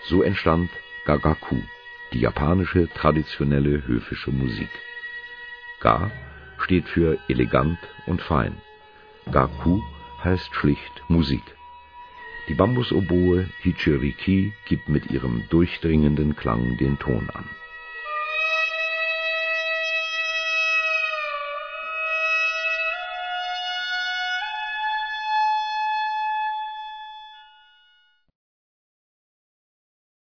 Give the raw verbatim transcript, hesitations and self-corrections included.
So entstand Gagaku, die japanische traditionelle höfische Musik. Ga steht für elegant und fein. Gaku heißt schlicht Musik. Die Bambusoboe Hichiriki gibt mit ihrem durchdringenden Klang den Ton an